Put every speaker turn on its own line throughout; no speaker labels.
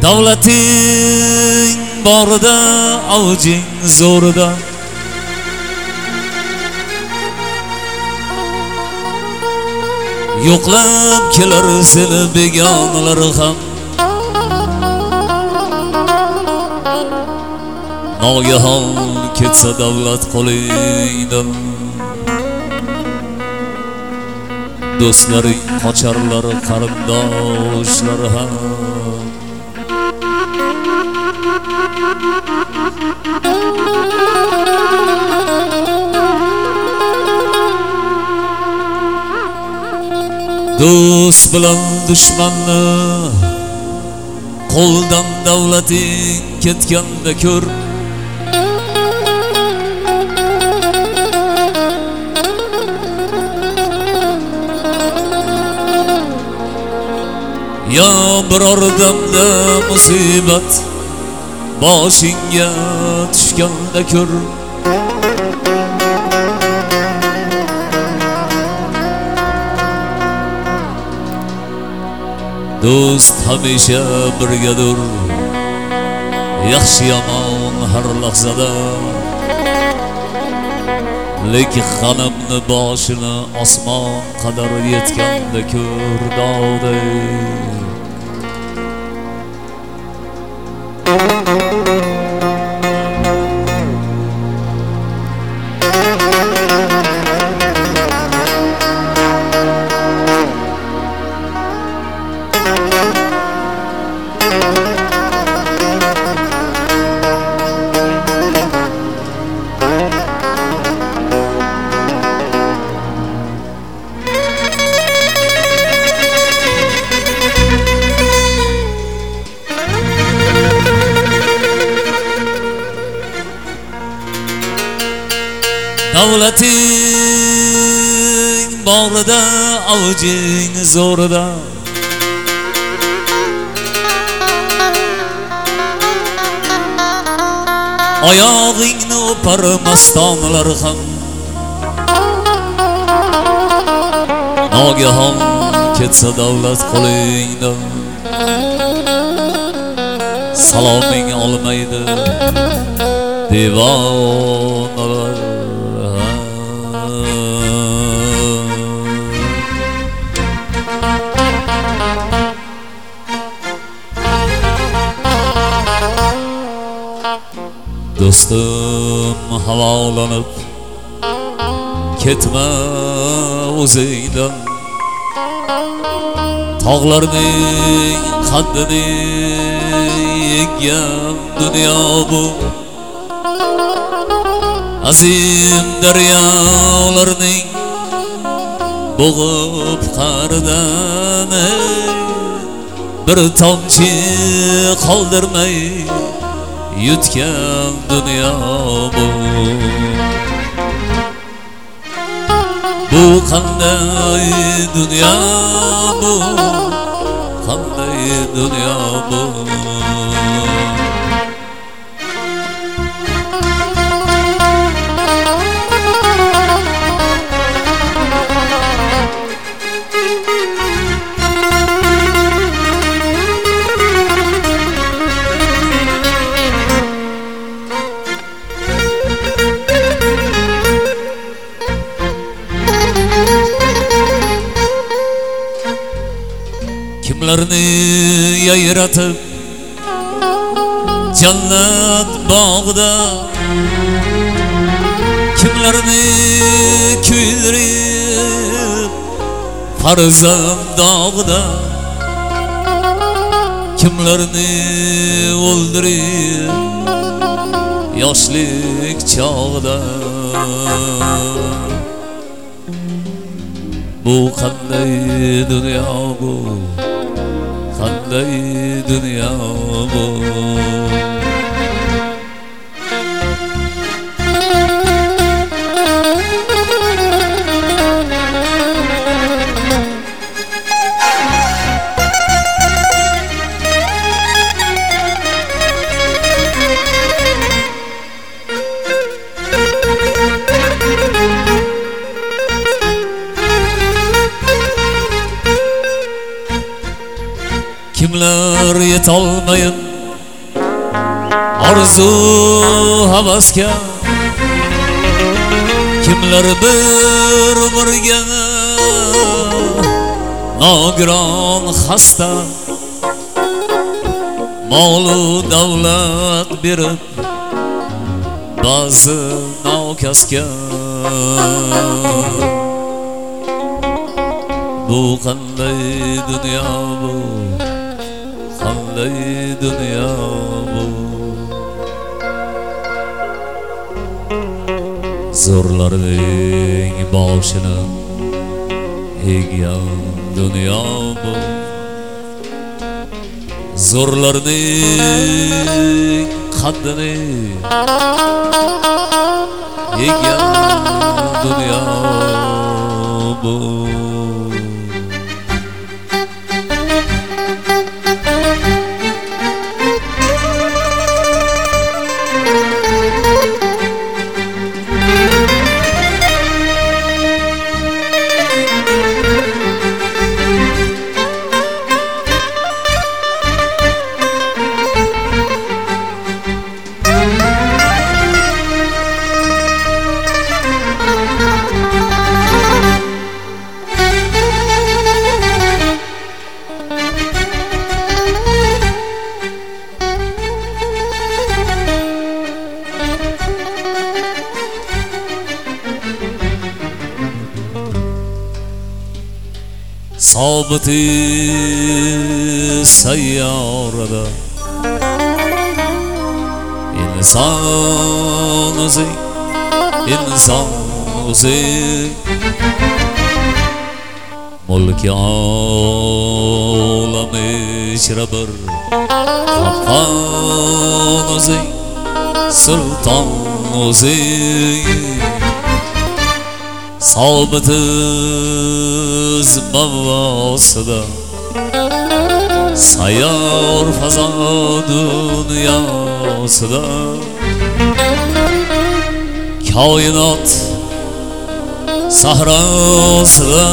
Davlating borida, avjing zo'rida. Yo'qlab kelar seni begonalar ham. Nogahon ketsa davlat qo'lingdan, do'stlaring qocharlar, qarindoshlar ham. Do'st bilan dushmanni qo'ldan davlating ketganda ko'r. Ya biror damda musibat boshingga tushganda ko'r. Do'st hamisha birgadir, yaxshi yomon har lahzada. Lekin g'animni boshini osmon qadar yetganda ko'r dog'day. Davlating borida, avjing zo'rida. Oyog'ingni o'par mastonlar ham. Nogahon ketsa davlat qo'lingdan, saloming olmaydi devonalar. Do'stim havolanib ketma o'zingdan. Tog'larning qaddini yeggan dunyo bu. Azim daryolarning bo'g'ib qa'ridan bir tomchi qoldirmay yutgan dunyo bu. Bu qanday dunyo bu, qanday dunyo bu. Kimlarni yayratib jannat bog'ida, kimlarni kuydirib farzand dog'ida, kimlarni o'ldirib yoshlik chog'ida. Bu qanday dunyo bu, qanday dunyo bu. kimlar yetolmayin arzu havasga, kimlar bir umrga nogiron xasta, molu davlat berib ba'zi nokasga. Bu qanday dunyo bu, qanday dunyo bu. Zo'rlarning boshini eggan dunyo bu. Zo'rlarning qaddini eggan dunyo bu. Sobiti sayyorada inson o'zi mulki olam ichra bir qopqon o'zi sulton o'zi. Sobitiz mavosida sayyor fazo dunyosida koinot sahrosida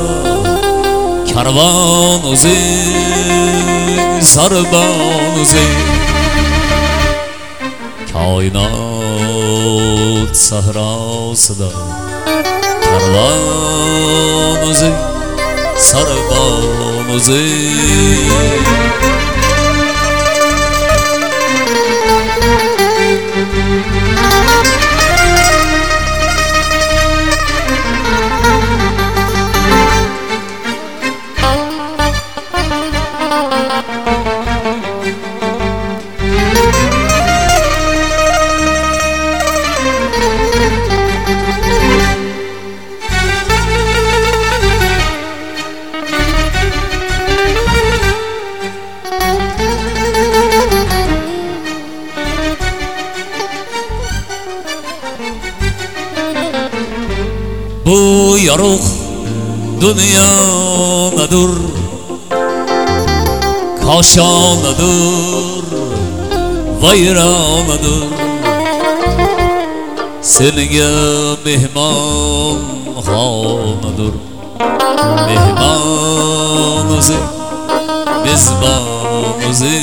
karvon o'zing sarbon o'zing. Koinot sahrosida karvon o'zing sarbon o'zing. Bu yorug' dunyonadir, koshonadir, vayronadir. Senga mehmon xonadir, mehmon o'zi, mezbon o'zi.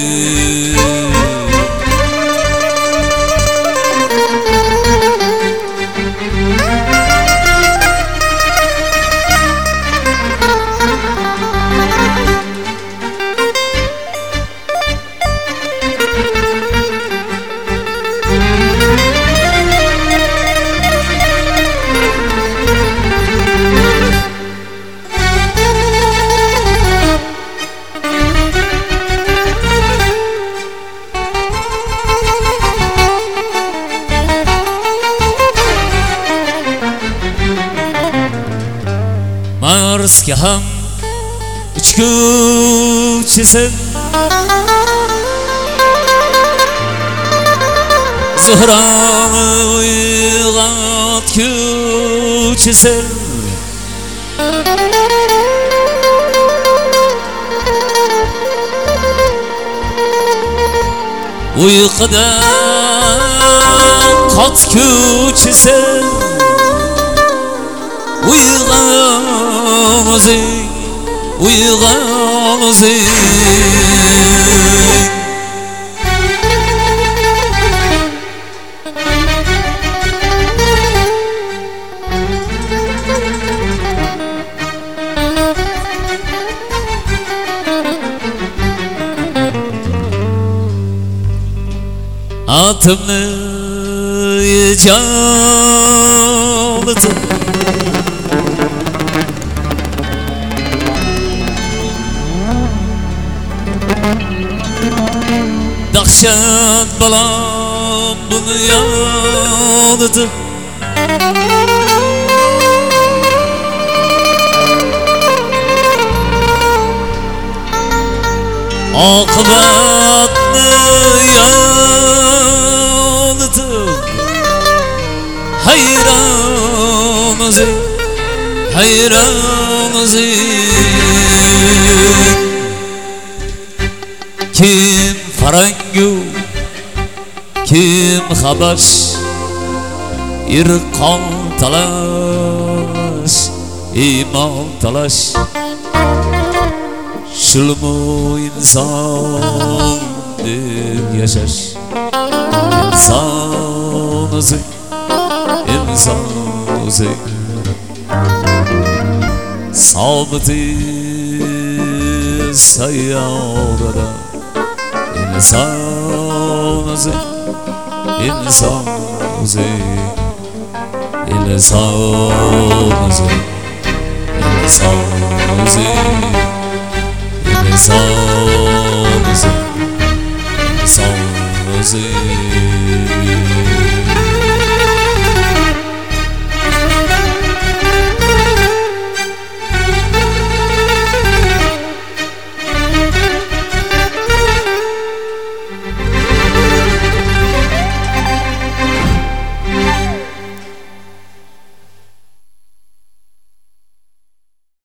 Marsga ham uchguvchisan, Zuhrani uyg'otguvchisan. Uyqudan qotguvchisan, uyg'on o'zing, uyg'on o'zing. Atımı canıtı Dahşat balam bunu yanıtı Akıbatını yanıtıp Hayranız hayranız Kim farangu kim habaş İrqon talaş iman talaş Şulmu insan deb yaşaş İnsan o'zi inson o'zi Sobiti sayyorada İnsan o'zi inson o'zi inson o'zi inson o'zi Sağ olsun, sağ olsun.